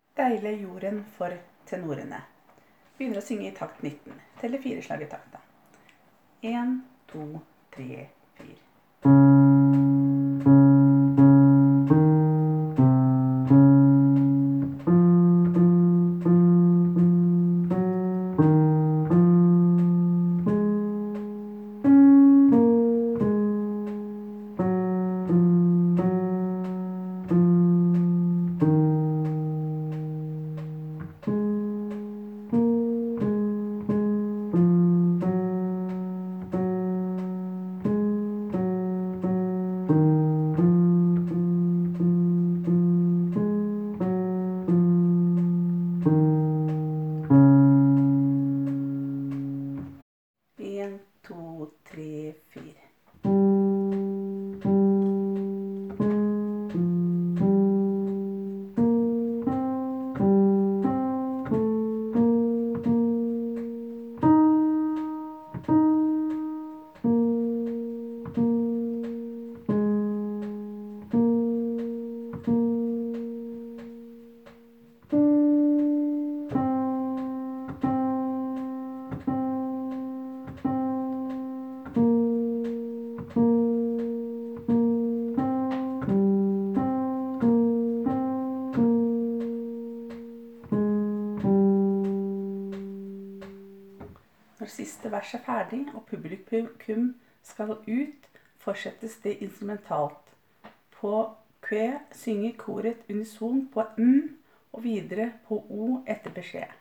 Deilig jorden for tenorene. Begynner å synge i takt 19. Teller 4 slag i takta. 1, 2, 3, 4. En, to, tre, fire. Når siste vers er ferdig og publikum skal ut, fortsettes det instrumentalt. På Q synger koret unison på M og videre på O etter beskjed.